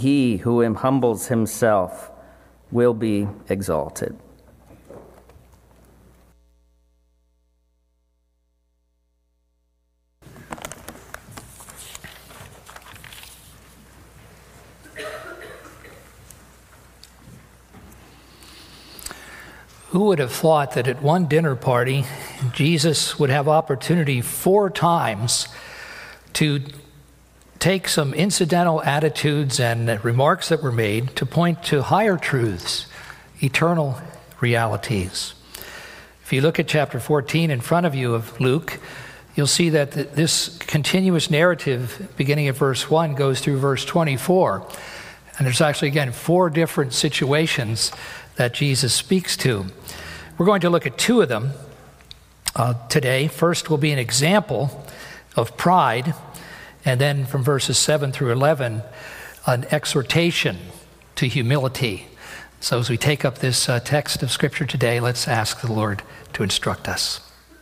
He who humbles himself will be exalted. Who would have thought that at one dinner party, Jesus would have opportunity 4 times to take some incidental attitudes and remarks that were made to point to higher truths, eternal realities. If you look at chapter 14 in front of you of Luke, you'll see that this continuous narrative, beginning at verse 1, goes through verse 24. And there's actually, again, 4 different situations that Jesus speaks to. We're going to look at 2 of them today. First will be an example of pride, and then from verses 7 through 11, an exhortation to humility. So as we take up this text of Scripture today, let's ask the Lord to instruct us.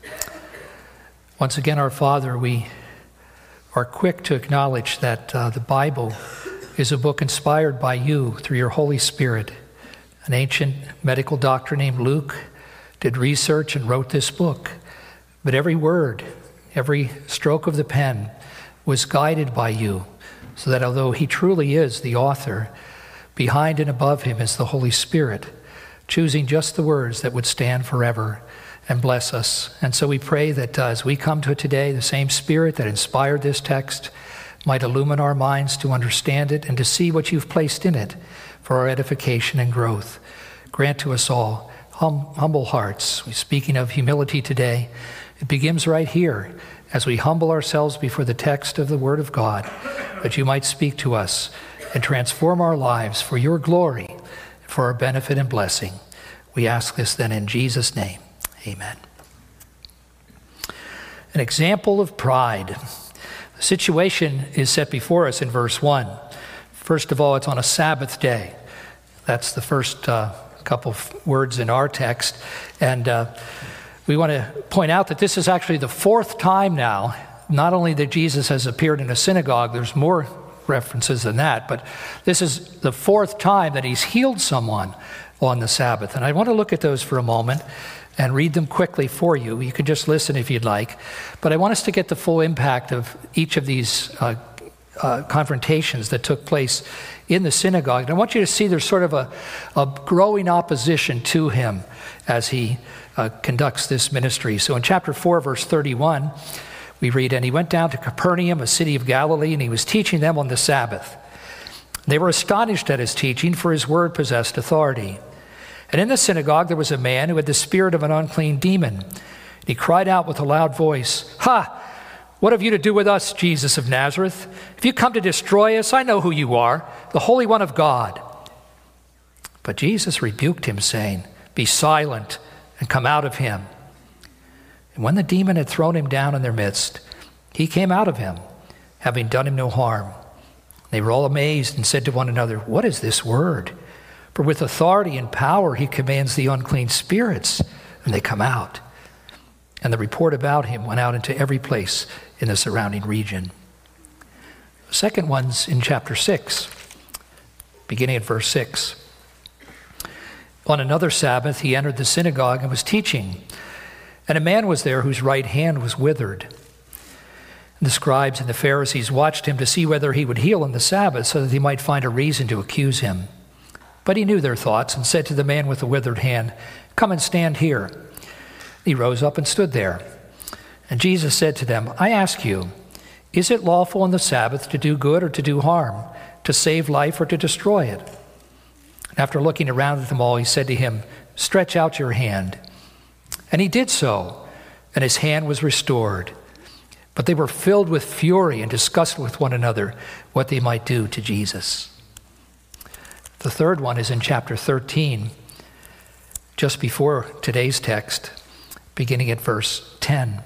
Once again, our Father, we are quick to acknowledge that the Bible is a book inspired by you through your Holy Spirit. An ancient medical doctor named Luke did research and wrote this book. But every word, every stroke of the pen was guided by you, so that although he truly is the author, behind and above him is the Holy Spirit, choosing just the words that would stand forever and bless us. And so we pray that as we come to it today, the same Spirit that inspired this text might illumine our minds to understand it and to see what you've placed in it for our edification and growth. Grant to us all humble hearts. We're speaking of humility today. It begins right here as we humble ourselves before the text of the Word of God, that you might speak to us and transform our lives for your glory, for our benefit and blessing. We ask this then in Jesus' name. Amen. An example of pride. The situation is set before us in verse 1. First of all, it's on a Sabbath day. That's the first couple of words in our text. And we want to point out that this is actually the 4th time now, not only that Jesus has appeared in a synagogue, there's more references than that, but this is the 4th time that he's healed someone on the Sabbath. And I want to look at those for a moment and read them quickly for you. You can just listen if you'd like. But I want us to get the full impact of each of these confrontations that took place in the synagogue. And I want you to see there's sort of a growing opposition to him as he conducts this ministry. So in chapter 4, verse 31, we read, "And he went down to Capernaum, a city of Galilee, and he was teaching them on the Sabbath. They were astonished at his teaching, for his word possessed authority. And in the synagogue there was a man who had the spirit of an unclean demon. He cried out with a loud voice, 'Ha! What have you to do with us, Jesus of Nazareth? If you come to destroy us, I know who you are, the Holy One of God.' But Jesus rebuked him, saying, 'Be silent and come out of him.' And when the demon had thrown him down in their midst, he came out of him, having done him no harm. They were all amazed and said to one another, 'What is this word? For with authority and power he commands the unclean spirits, and they come out.' And the report about him went out into every place in the surrounding region." The second one's in chapter 6, beginning at verse 6. "On another Sabbath he entered the synagogue and was teaching. And a man was there whose right hand was withered. And the scribes and the Pharisees watched him to see whether he would heal on the Sabbath, so that they might find a reason to accuse him. But he knew their thoughts and said to the man with the withered hand, 'Come and stand here.' He rose up and stood there. And Jesus said to them, 'I ask you, is it lawful on the Sabbath to do good or to do harm, to save life or to destroy it?' And after looking around at them all, he said to him, 'Stretch out your hand.' And he did so, and his hand was restored. But they were filled with fury and discussed with one another what they might do to Jesus." The third one is in chapter 13, just before today's text, beginning at verse 10.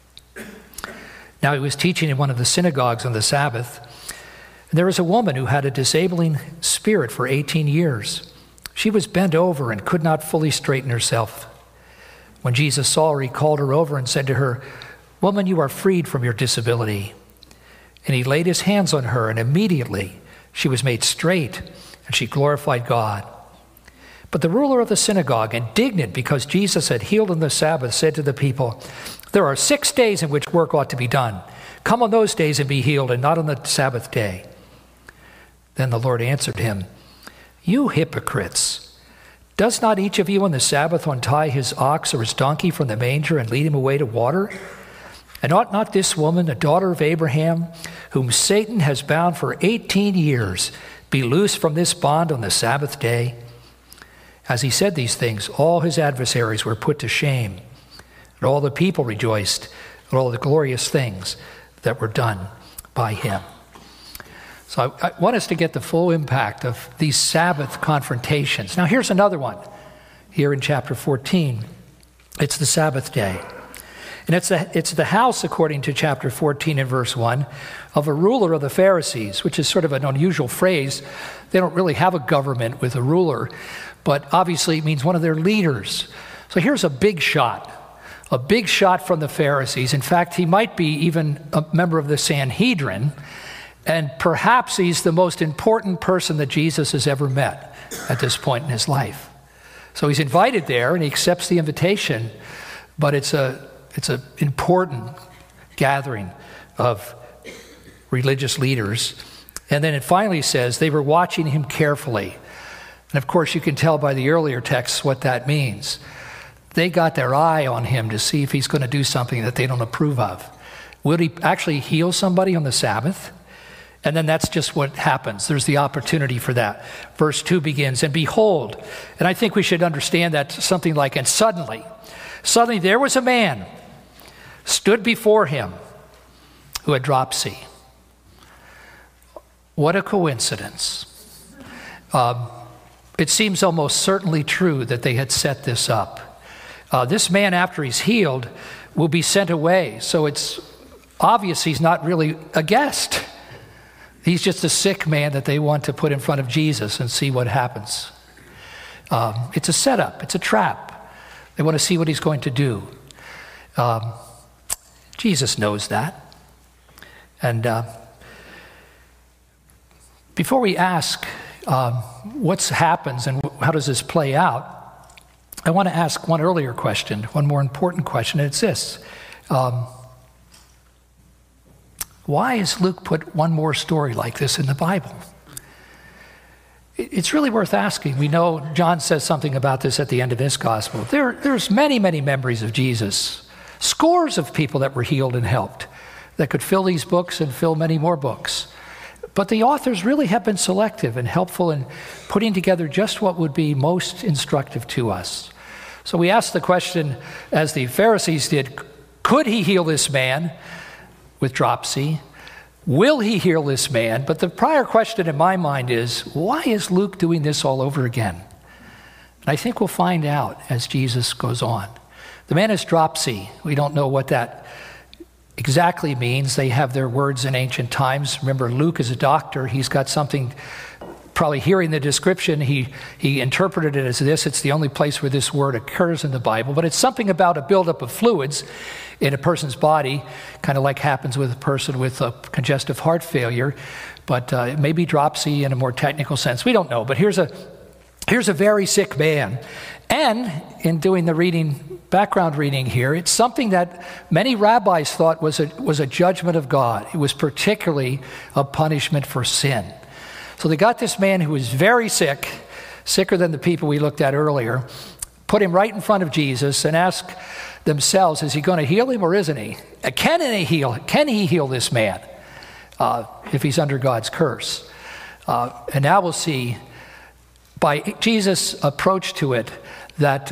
"Now he was teaching in one of the synagogues on the Sabbath, and there was a woman who had a disabling spirit for 18 years. She was bent over and could not fully straighten herself. When Jesus saw her, he called her over and said to her, 'Woman, you are freed from your disability.' And he laid his hands on her, and immediately She was made straight, and she glorified God. But the ruler of the synagogue, indignant because Jesus had healed on the Sabbath, said to the people, "There are 6 days in which work ought to be done. Come on those days and be healed, and not on the Sabbath day." Then the Lord answered him, "You hypocrites! Does not each of you on the Sabbath untie his ox or his donkey from the manger and lead him away to water? And ought not this woman, the daughter of Abraham, whom Satan has bound for 18 years, be loosed from this bond on the Sabbath day?" As he said these things, all his adversaries were put to shame, and all the people rejoiced at all the glorious things that were done by him. So I want us to get the full impact of these Sabbath confrontations. Now here's another one here in chapter 14. It's the Sabbath day. And it's the house, according to chapter 14 and verse 1, of a ruler of the Pharisees, which is sort of an unusual phrase. They don't really have a government with a ruler, but obviously it means one of their leaders. So here's a big shot from the Pharisees. In fact, he might be even a member of the Sanhedrin, and perhaps he's the most important person that Jesus has ever met at this point in his life. So he's invited there, and he accepts the invitation, but it's an important gathering of religious leaders. And then it finally says they were watching him carefully. And of course, you can tell by the earlier texts what that means. They got their eye on him to see if he's going to do something that they don't approve of. Will he actually heal somebody on the Sabbath? And then that's just what happens. There's the opportunity for that. Verse 2 begins, "And behold," and I think we should understand that something like, "And suddenly there was a man stood before him who had dropsy." What a coincidence. It seems almost certainly true that they had set this up. This man, after he's healed, will be sent away. So it's obvious he's not really a guest. He's just a sick man that they want to put in front of Jesus and see what happens. It's a setup. It's a trap. They want to see what he's going to do. Jesus knows that. And before we ask what happens and how does this play out, I want to ask one earlier question, one more important question, and it's this. Why has Luke put one more story like this in the Bible? It's really worth asking. We know John says something about this at the end of his gospel. There's many, many memories of Jesus, scores of people that were healed and helped, that could fill these books and fill many more books. But the authors really have been selective and helpful in putting together just what would be most instructive to us. So we ask the question, as the Pharisees did, could he heal this man with dropsy? Will he heal this man? But the prior question in my mind is, why is Luke doing this all over again? And I think we'll find out as Jesus goes on. The man has dropsy. We don't know what that exactly means. They have their words in ancient times. Remember, Luke is a doctor. He's got something, probably hearing the description, he interpreted it as this. It's the only place where this word occurs in the Bible, but it's something about a buildup of fluids in a person's body, kind of like happens with a person with a congestive heart failure, but it may be dropsy in a more technical sense. We don't know, but here's a very sick man. And in doing the background reading here, it's something that many rabbis thought was a judgment of God. It was particularly a punishment for sin. So they got this man who was very sick, sicker than the people we looked at earlier, put him right in front of Jesus and asked themselves, is he going to heal him or isn't he? Can he heal this man if he's under God's curse? And now we'll see by Jesus' approach to it that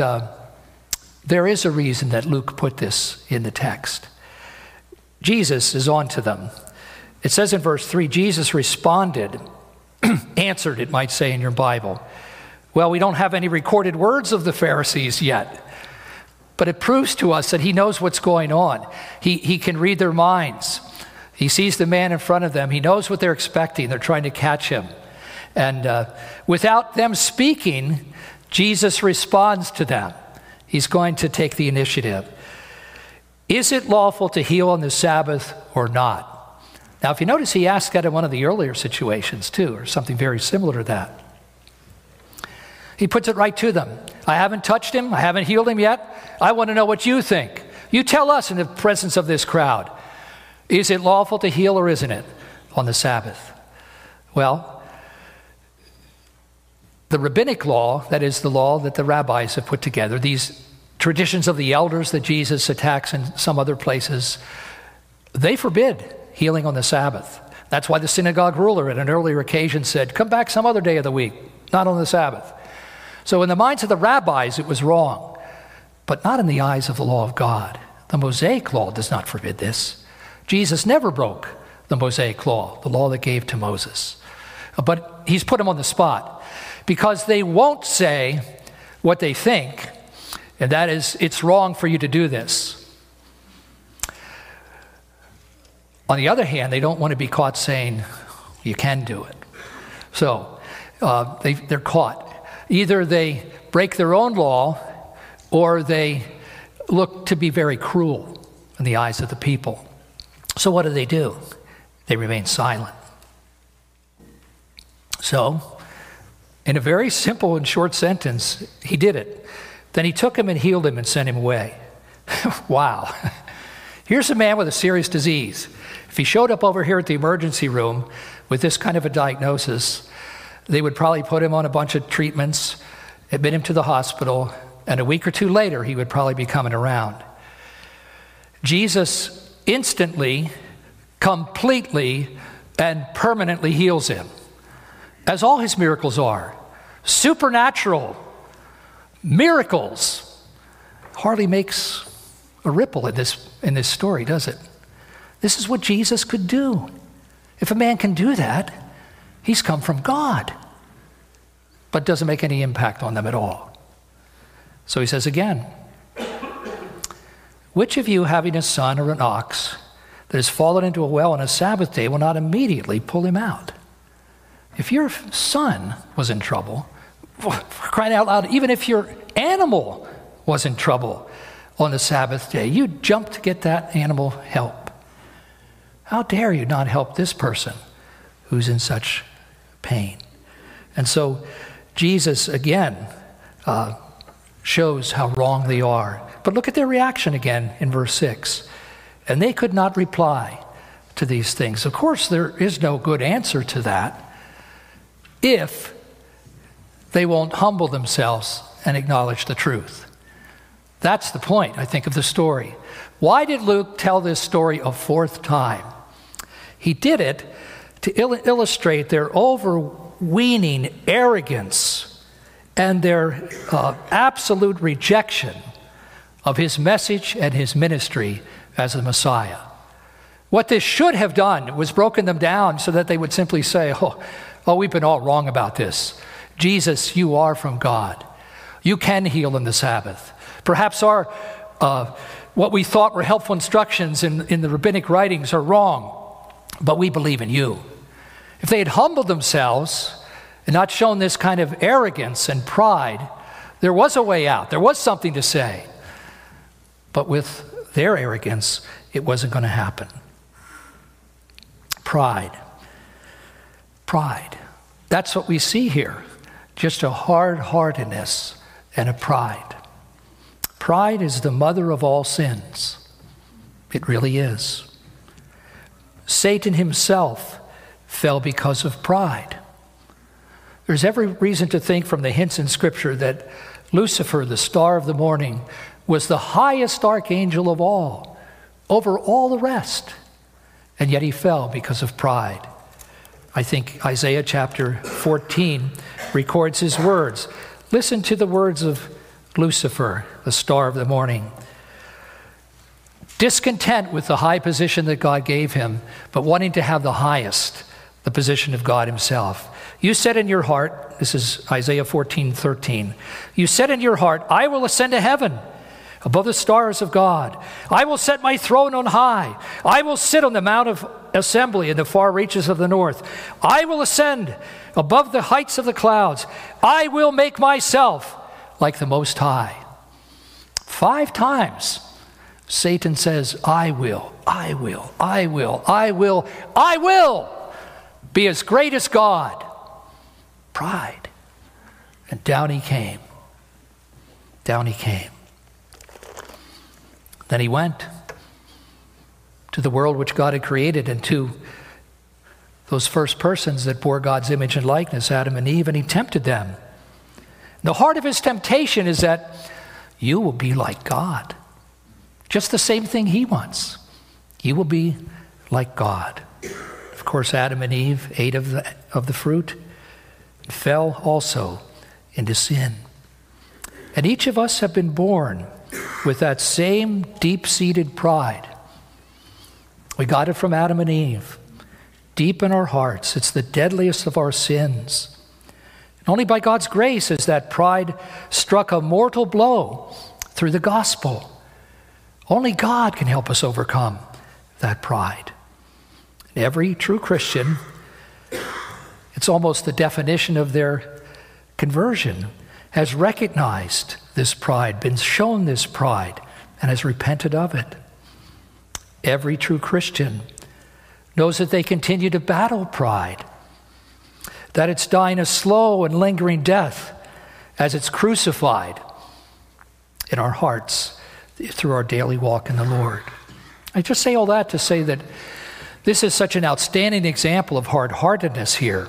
there is a reason that Luke put this in the text. Jesus is on to them. It says in verse 3, Jesus responded, answered, it might say in your Bible. Well, we don't have any recorded words of the Pharisees yet, but it proves to us that he knows what's going on. He can read their minds. He sees the man in front of them. He knows what they're expecting. They're trying to catch him. And without them speaking, Jesus responds to them. He's going to take the initiative. Is it lawful to heal on the Sabbath or not? Now, if you notice, he asked that in one of the earlier situations too, or something very similar to that. He puts it right to them. I haven't touched him. I haven't healed him yet. I want to know what you think. You tell us in the presence of this crowd. Is it lawful to heal or isn't it on the Sabbath? Well, the rabbinic law, that is the law that the rabbis have put together, these traditions of the elders that Jesus attacks in some other places, they forbid healing on the Sabbath. That's why the synagogue ruler at an earlier occasion said, come back some other day of the week, not on the Sabbath. So in the minds of the rabbis, it was wrong, but not in the eyes of the law of God. The Mosaic law does not forbid this. Jesus never broke the Mosaic law, the law that gave to Moses. But he's put them on the spot because they won't say what they think, and that is, it's wrong for you to do this. On the other hand, they don't want to be caught saying, you can do it. So they're caught. Either they break their own law or they look to be very cruel in the eyes of the people. So what do? They remain silent. So, in a very simple and short sentence, he did it. Then he took him and healed him and sent him away. Wow. Here's a man with a serious disease. If he showed up over here at the emergency room with this kind of a diagnosis, they would probably put him on a bunch of treatments, admit him to the hospital, and a week or two later, he would probably be coming around. Jesus instantly, completely, and permanently heals him, as all his miracles are. Supernatural miracles. Hardly makes a ripple in this story, does it? This is what Jesus could do. If a man can do that, he's come from God, but doesn't make any impact on them at all. So he says again, which of you, having a son or an ox that has fallen into a well on a Sabbath day, will not immediately pull him out? If your son was in trouble, for crying out loud, even if your animal was in trouble on the Sabbath day, you'd jump to get that animal help. How dare you not help this person who's in such pain? And so Jesus, again, shows how wrong they are. But look at their reaction again in verse 6. And they could not reply to these things. Of course, there is no good answer to that if they won't humble themselves and acknowledge the truth. That's the point, I think, of the story. Why did Luke tell this story a fourth time? He did it to illustrate their overweening arrogance and their absolute rejection of his message and his ministry as the Messiah. What this should have done was broken them down so that they would simply say, oh, we've been all wrong about this. Jesus, you are from God. You can heal on the Sabbath. Perhaps our what we thought were helpful instructions in the rabbinic writings are wrong, but we believe in you. If they had humbled themselves and not shown this kind of arrogance and pride, there was a way out. There was something to say. But with their arrogance, it wasn't going to happen. Pride. Pride. That's what we see here. Just a hard-heartedness and a pride. Pride is the mother of all sins. It really is. Satan himself fell because of pride. There's every reason to think from the hints in Scripture that Lucifer, the star of the morning, was the highest archangel of all, over all the rest. And yet he fell because of pride. I think Isaiah chapter 14 records his words. Listen to the words of Lucifer, the star of the morning. Discontent with the high position that God gave him, but wanting to have the highest, the position of God himself. You said in your heart, this is Isaiah 14:13, you said in your heart, I will ascend to heaven above the stars of God. I will set my throne on high. I will sit on the mount of assembly in the far reaches of the north. I will ascend above the heights of the clouds. I will make myself like the Most High. 5 times Satan says, I will be as great as God. Pride. And down he came. Down he came. Then he went to the world which God had created and to those first persons that bore God's image and likeness, Adam and Eve, and he tempted them. The heart of his temptation is that you will be like God. Just the same thing he wants. You will be like God. Of course, Adam and Eve ate of the fruit and fell also into sin. And each of us have been born with that same deep-seated pride. We got it from Adam and Eve. Deep in our hearts, it's the deadliest of our sins. And only by God's grace has that pride struck a mortal blow through the gospel. Only God can help us overcome that pride. And every true Christian, it's almost the definition of their conversion, has recognized this pride, been shown this pride, and has repented of it. Every true Christian knows that they continue to battle pride, that it's dying a slow and lingering death as it's crucified in our hearts through our daily walk in the Lord. I just say all that to say that this is such an outstanding example of hard-heartedness here.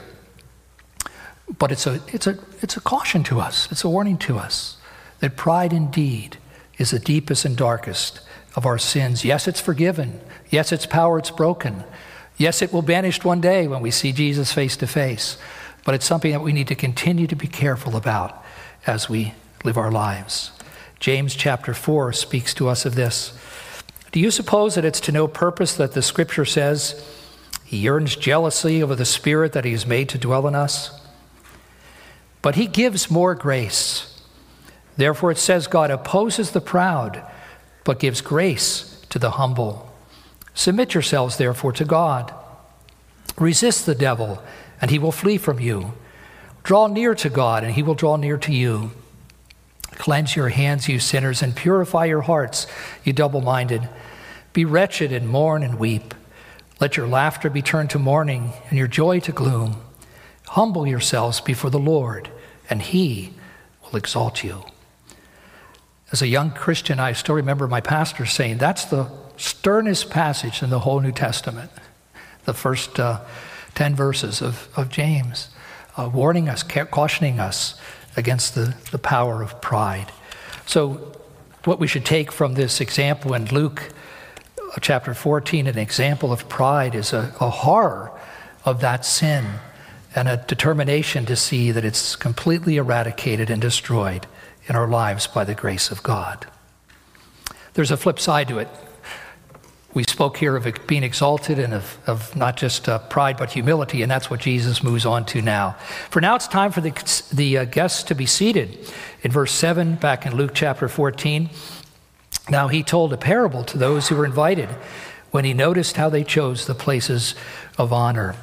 But it's a caution to us. It's a warning to us that pride indeed is the deepest and darkest of our sins. Yes, it's forgiven. Yes, its power, it's broken. Yes, it will vanish one day when we see Jesus face to face. But it's something that we need to continue to be careful about as we live our lives. James chapter 4 speaks to us of this. Do you suppose that it's to no purpose that the scripture says he yearns jealously over the Spirit that he has made to dwell in us? But he gives more grace. Therefore it says God opposes the proud, but gives grace to the humble. Submit yourselves therefore to God. Resist the devil, and he will flee from you. Draw near to God, and he will draw near to you. Cleanse your hands, you sinners, and purify your hearts, you double-minded. Be wretched and mourn and weep. Let your laughter be turned to mourning and your joy to gloom. Humble yourselves before the Lord, and he will exalt you. As a young Christian, I still remember my pastor saying, that's the sternest passage in the whole New Testament, the first 10 verses of James, warning us, cautioning us against the power of pride. So what we should take from this example in Luke chapter 14, an example of pride, is a horror of that sin and a determination to see that it's completely eradicated and destroyed in our lives by the grace of God. There's a flip side to it. We spoke here of it being exalted and of not just pride but humility, and that's what Jesus moves on to now. For now it's time for the guests to be seated. In verse 7, back in Luke chapter 14, now he told a parable to those who were invited when he noticed how they chose the places of honor.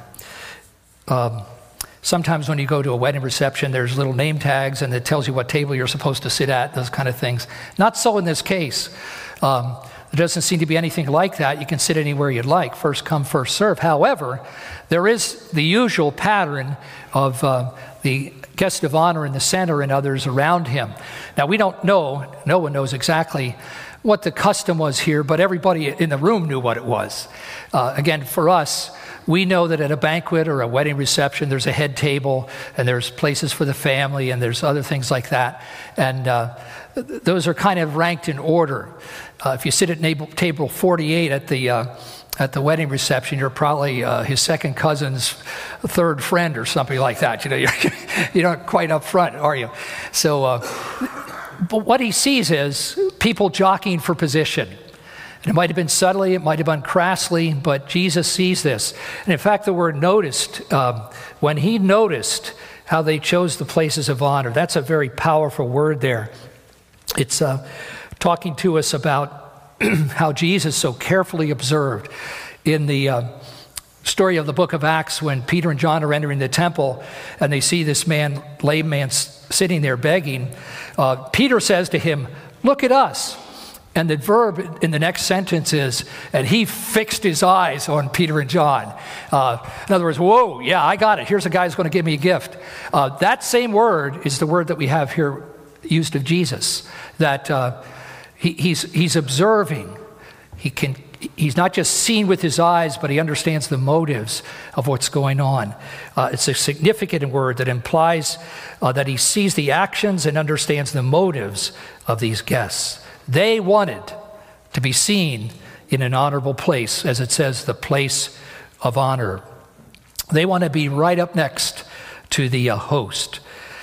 Sometimes when you go to a wedding reception, there's little name tags and it tells you what table you're supposed to sit at, those kind of things. Not so in this case. There doesn't seem to be anything like that. You can sit anywhere you'd like, first come, first serve. However, there is the usual pattern of the guest of honor in the center and others around him. Now, we don't know, no one knows exactly what the custom was here, but everybody in the room knew what it was. Again, for us, we know that at a banquet or a wedding reception, there's a head table and there's places for the family and there's other things like that. And those are kind of ranked in order. If you sit at table 48 at the wedding reception, you're probably his second cousin's third friend or something like that. You know, you're not quite up front, are you? So, but what he sees is people jockeying for position. And it might have been subtly, it might have been crassly, but Jesus sees this. And in fact, the word noticed, when he noticed how they chose the places of honor, that's a very powerful word there. It's talking to us about how Jesus so carefully observed in the story of the book of Acts when Peter and John are entering the temple and they see this lame man sitting there begging. Peter says to him, "Look at us." And the verb in the next sentence is, and he fixed his eyes on Peter and John. In other words, whoa, yeah, I got it. Here's a guy who's going to give me a gift. That same word is the word that we have here used of Jesus, that he's observing. He's not just seeing with his eyes, but he understands the motives of what's going on. It's a significant word that implies that he sees the actions and understands the motives of these guests. They wanted to be seen in an honorable place, as it says, the place of honor. They want to be right up next to the host.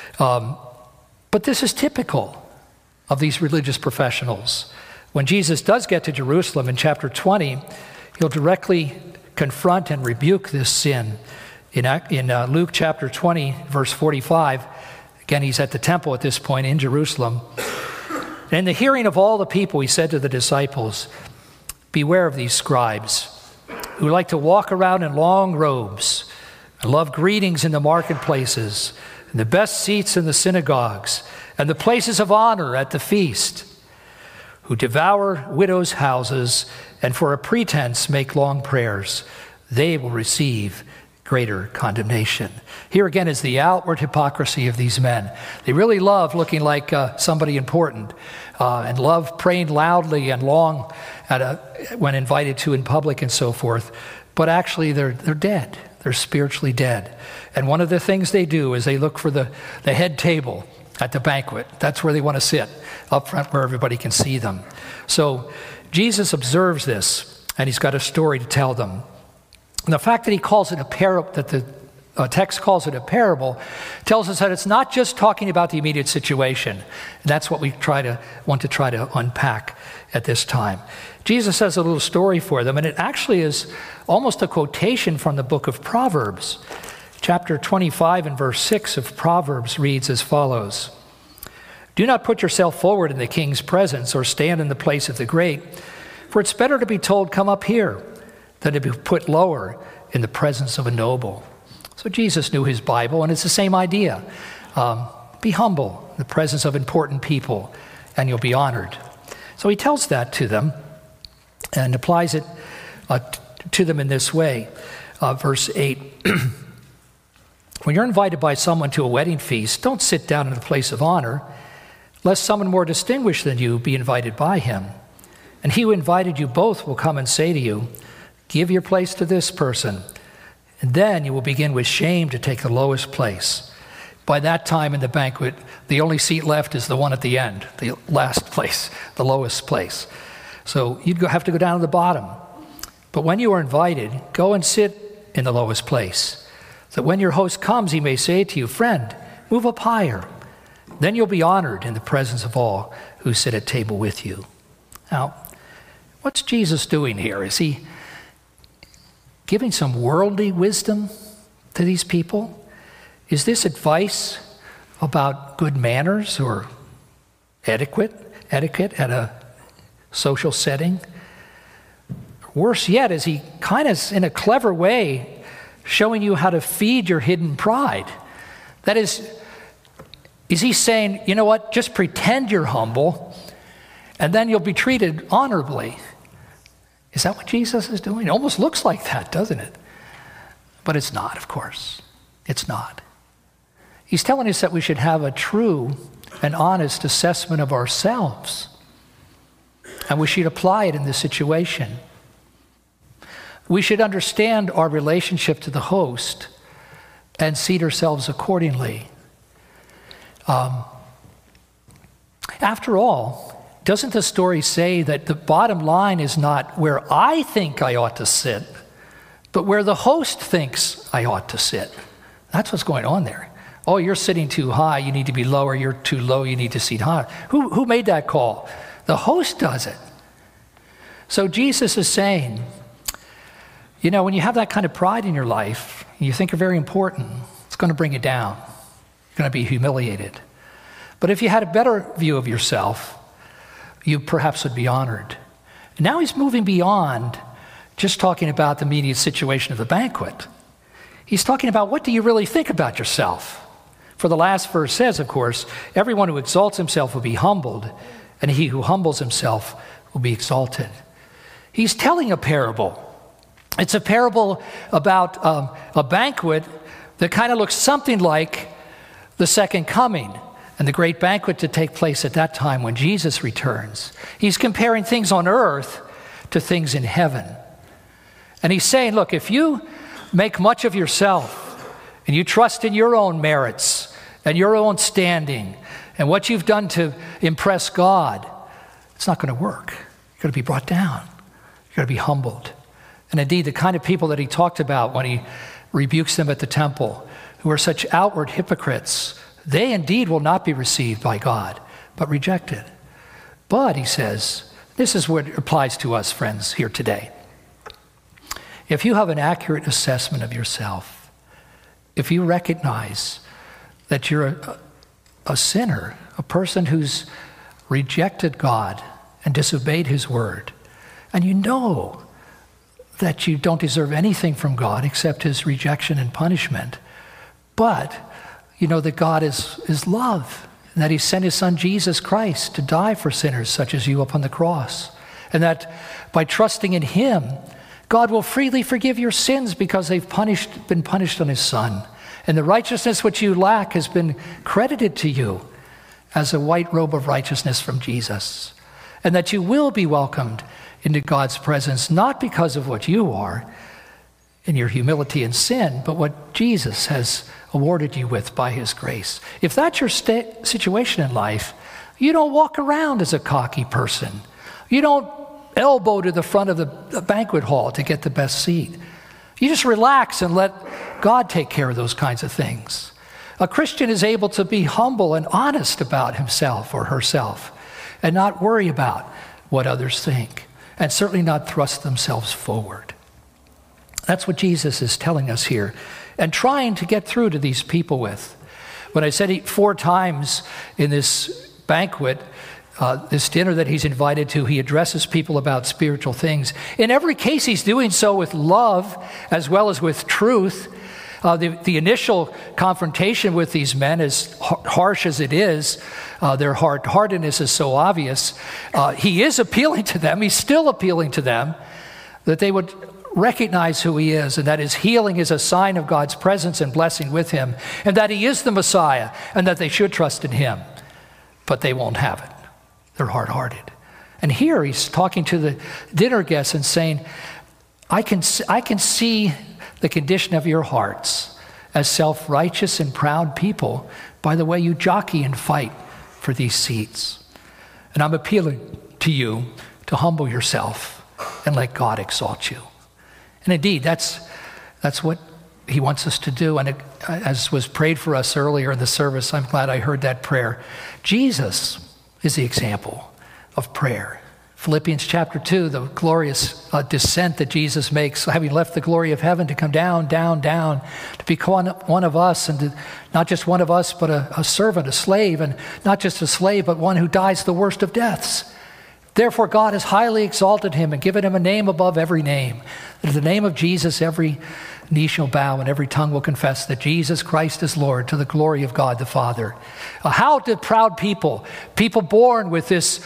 But this is typical of these religious professionals. When Jesus does get to Jerusalem in chapter 20, he'll directly confront and rebuke this sin. In Luke chapter 20, verse 45, again, he's at the temple at this point in Jerusalem. And in the hearing of all the people, he said to the disciples, "Beware of these scribes who like to walk around in long robes and love greetings in the marketplaces and the best seats in the synagogues and the places of honor at the feast, who devour widows' houses and for a pretense make long prayers. They will receive greater condemnation." Here again is the outward hypocrisy of these men. They really love looking like somebody important and love praying loudly and long when invited to in public and so forth. But actually they're dead. They're spiritually dead. And one of the things they do is they look for the head table at the banquet. That's where they want to sit, up front where everybody can see them. So Jesus observes this, and he's got a story to tell them. And the fact that he calls it a parable, that the text calls it a parable, tells us that it's not just talking about the immediate situation. And that's what we want to try to unpack at this time. Jesus has a little story for them, and it actually is almost a quotation from the book of Proverbs. Chapter 25 and verse 6 of Proverbs reads as follows: "Do not put yourself forward in the king's presence or stand in the place of the great, for it's better to be told, 'Come up here,' than to be put lower in the presence of a noble." So Jesus knew his Bible, and it's the same idea. Be humble in the presence of important people, and you'll be honored. So he tells that to them and applies it to them in this way. Verse 8, "When you're invited by someone to a wedding feast, don't sit down in the place of honor, lest someone more distinguished than you be invited by him. And he who invited you both will come and say to you, 'Give your place to this person.' And then you will begin with shame to take the lowest place. By that time in the banquet, the only seat left is the one at the end, the last place, the lowest place. So you'd have to go down to the bottom. But when you are invited, go and sit in the lowest place, so that when your host comes, he may say to you, 'Friend, move up higher.' Then you'll be honored in the presence of all who sit at table with you." Now, what's Jesus doing here? Is he giving some worldly wisdom to these people? Is this advice about good manners or etiquette at a social setting? Worse yet, is he kind of, in a clever way, showing you how to feed your hidden pride? That is he saying, you know what, just pretend you're humble, and then you'll be treated honorably? Is that what Jesus is doing? It almost looks like that, doesn't it? But it's not, of course. It's not. He's telling us that we should have a true and honest assessment of ourselves, and we should apply it in this situation. We should understand our relationship to the host and seat ourselves accordingly. After all, doesn't the story say that the bottom line is not where I think I ought to sit, but where the host thinks I ought to sit? That's what's going on there. Oh, you're sitting too high, you need to be lower. You're too low, you need to sit higher. Who made that call? The host does it. So Jesus is saying, you know, when you have that kind of pride in your life, you think you're very important, it's going to bring you down. You're going to be humiliated. But if you had a better view of yourself, you perhaps would be honored. And now he's moving beyond just talking about the immediate situation of the banquet. He's talking about, what do you really think about yourself? For the last verse says, of course, everyone who exalts himself will be humbled, and he who humbles himself will be exalted. He's telling a parable. It's a parable about a banquet that kind of looks something like the second coming and the great banquet to take place at that time when Jesus returns. He's comparing things on earth to things in heaven. And he's saying, look, if you make much of yourself and you trust in your own merits and your own standing and what you've done to impress God, it's not going to work. You're going to be brought down. You're going to be humbled. And indeed, the kind of people that he talked about when he rebukes them at the temple, who are such outward hypocrites, they indeed will not be received by God, but rejected. But, he says, this is what applies to us, friends, here today. If you have an accurate assessment of yourself, if you recognize that you're a sinner, a person who's rejected God and disobeyed his word, and you know that you don't deserve anything from God except his rejection and punishment, but you know that God is love, and that he sent his son Jesus Christ to die for sinners such as you upon the cross, and that by trusting in him, God will freely forgive your sins because they've been punished on his son. And the righteousness which you lack has been credited to you as a white robe of righteousness from Jesus. And that you will be welcomed into God's presence, not because of what you are in your humility and sin, but what Jesus has awarded you with by his grace. If that's your situation in life, you don't walk around as a cocky person. You don't elbow to the front of the banquet hall to get the best seat. You just relax and let God take care of those kinds of things. A Christian is able to be humble and honest about himself or herself and not worry about what others think, and certainly not thrust themselves forward. That's what Jesus is telling us here and trying to get through to these people with. When I said 4 times in this banquet, this dinner that he's invited to, he addresses people about spiritual things. In every case, he's doing so with love as well as with truth. The initial confrontation with these men, as harsh as it is, their hard-heartedness is so obvious. He is appealing to them. He's still appealing to them that they would recognize who he is, and that his healing is a sign of God's presence and blessing with him, and that he is the Messiah, and that they should trust in him. But they won't have it. They're hard-hearted. And here he's talking to the dinner guests and saying, I can see the condition of your hearts as self-righteous and proud people by the way you jockey and fight for these seats. And I'm appealing to you to humble yourself and let God exalt you. And indeed, that's what he wants us to do. And as was prayed for us earlier in the service, I'm glad I heard that prayer. Jesus is the example of prayer. Philippians chapter 2, the glorious descent that Jesus makes, having left the glory of heaven to come down, to become one of us, and not just one of us, but a servant, a slave, and not just a slave, but one who dies the worst of deaths. Therefore God has highly exalted him and given him a name above every name. That in the name of Jesus every knee shall bow and every tongue will confess that Jesus Christ is Lord, to the glory of God the Father. How did proud people born with this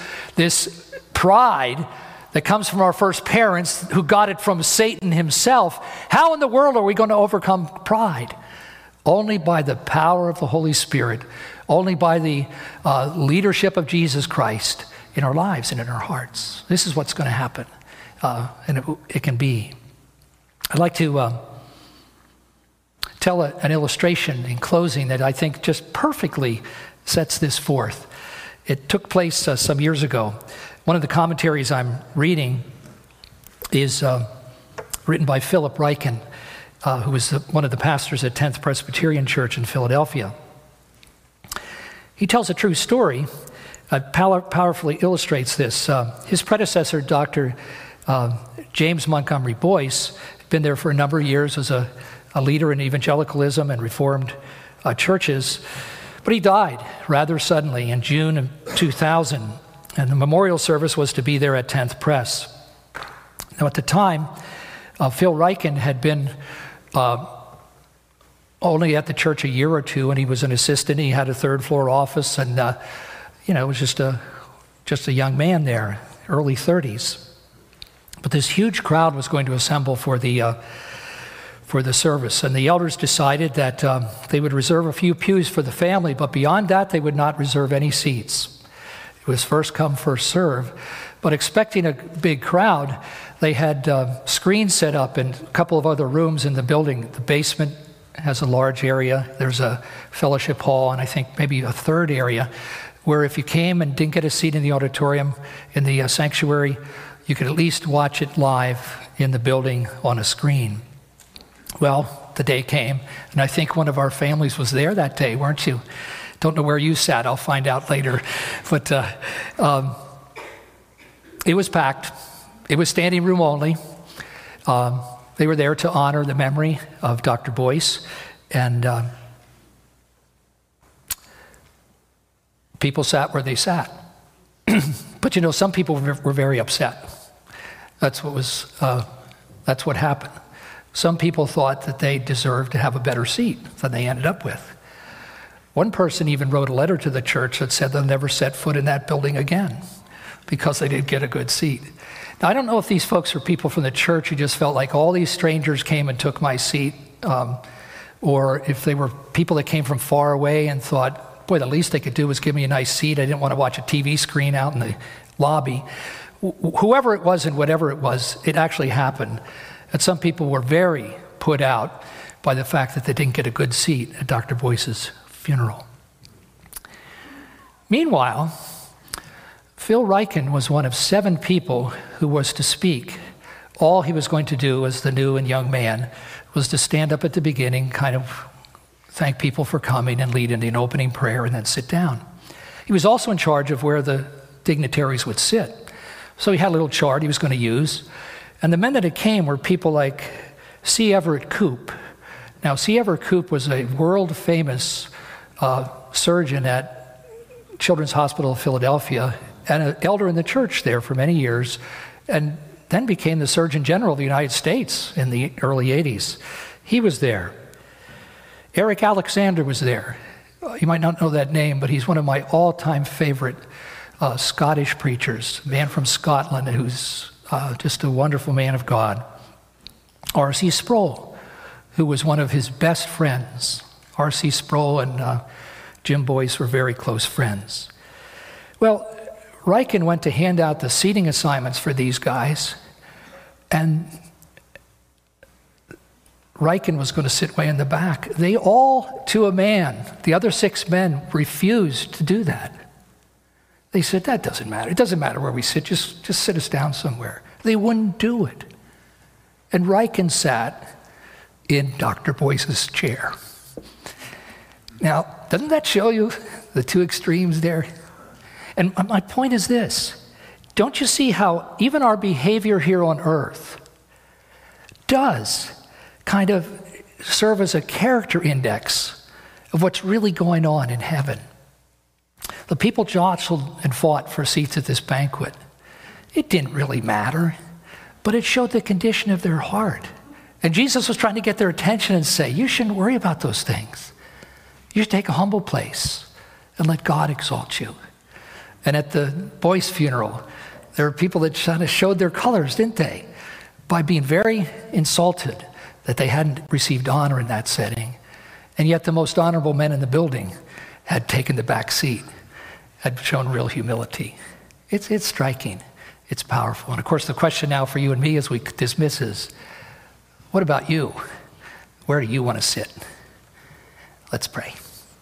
pride that comes from our first parents who got it from Satan himself, how in the world are we going to overcome pride? Only by the power of the Holy Spirit, only by the leadership of Jesus Christ in our lives and in our hearts. This is what's going to happen, and it can be. I'd like to tell an illustration in closing that I think just perfectly sets this forth. It took place some years ago. One of the commentaries I'm reading is written by Philip Ryken, who was one of the pastors at 10th Presbyterian Church in Philadelphia. He tells a true story that powerfully illustrates this. His predecessor, Dr. James Montgomery Boyce, had been there for a number of years as a leader in evangelicalism and Reformed churches, but he died rather suddenly in June of 2000, and the memorial service was to be there at 10th Pres. Now at the time, Phil Ryken had been only at the church a year or two, and he was an assistant. He had a third-floor office, and it was just a young man there. early 30s. But this huge crowd was going to assemble for the service. And the elders decided that they would reserve a few pews for the family, but beyond that, they would not reserve any seats. It was first come, first serve. But expecting a big crowd, they had screens set up in a couple of other rooms in the building. The basement has a large area. There's a fellowship hall, and I think maybe a third area where if you came and didn't get a seat in the auditorium, in the sanctuary, you could at least watch it live in the building on a screen. Well, the day came, and I think one of our families was there that day, weren't you? Don't know where you sat. I'll find out later. But it was packed. It was standing room only. They were there to honor the memory of Dr. Boyce, and people sat where they sat. But some people were very upset. That's what happened. Some people thought that they deserved to have a better seat than they ended up with. One person even wrote a letter to the church that said they'll never set foot in that building again because they didn't get a good seat. Now, I don't know if these folks are people from the church who just felt like all these strangers came and took my seat, or if they were people that came from far away and thought, boy, the least they could do was give me a nice seat. I didn't want to watch a TV screen out in the lobby. Whoever it was and whatever it was, it actually happened. And some people were very put out by the fact that they didn't get a good seat at Dr. Boyce's funeral. Meanwhile, Phil Ryken was one of 7 people who was to speak. All he was going to do as the new and young man was to stand up at the beginning, kind of thank people for coming and lead in an opening prayer and then sit down. He was also in charge of where the dignitaries would sit. So he had a little chart he was going to use. And the men that came were people like C. Everett Koop. Now, C. Everett Koop was a world-famous surgeon at Children's Hospital of Philadelphia and an elder in the church there for many years, and then became the Surgeon General of the United States in the early 80s. He was there. Eric Alexander was there. You might not know that name, but he's one of my all-time favorite Scottish preachers, a man from Scotland who's just a wonderful man of God. R.C. Sproul, who was one of his best friends. R.C. Sproul and Jim Boyce were very close friends. Well, Ryken went to hand out the seating assignments for these guys, and Ryken was going to sit way in the back. They all, to a man, the other 6 men refused to do that. They said, that doesn't matter. It doesn't matter where we sit. Just sit us down somewhere. They wouldn't do it. And Ryken sat in Dr. Boyce's chair. Now, doesn't that show you the 2 extremes there? And my point is this. Don't you see how even our behavior here on earth does kind of serve as a character index of what's really going on in heaven? The people jostled and fought for seats at this banquet. It didn't really matter, but it showed the condition of their heart. And Jesus was trying to get their attention and say, you shouldn't worry about those things. You should take a humble place and let God exalt you. And at the Boyce funeral, there were people that kind of showed their colors, didn't they? By being very insulted that they hadn't received honor in that setting. And yet the most honorable men in the building had taken the back seat, had shown real humility. It's striking. It's powerful. And of course, the question now for you and me as we dismiss is, what about you? Where do you want to sit? Let's pray.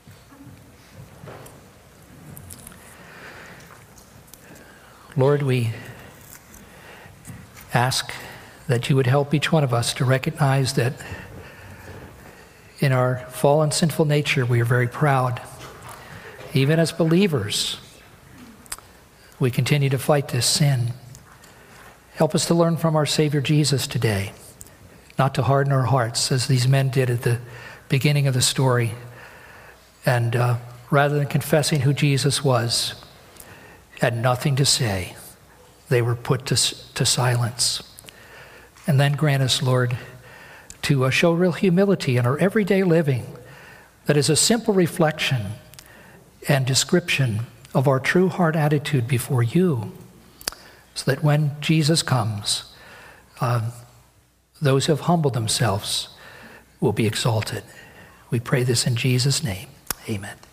Lord, we ask that you would help each one of us to recognize that in our fallen, sinful nature, we are very proud. Even as believers, we continue to fight this sin. Help us to learn from our Savior Jesus today, not to harden our hearts as these men did at the beginning of the story. And rather than confessing who Jesus was, had nothing to say. They were put to silence. And then grant us, Lord, to show real humility in our everyday living that is a simple reflection and description of our true heart attitude before you. so that when Jesus comes, those who have humbled themselves will be exalted. We pray this in Jesus' name. Amen.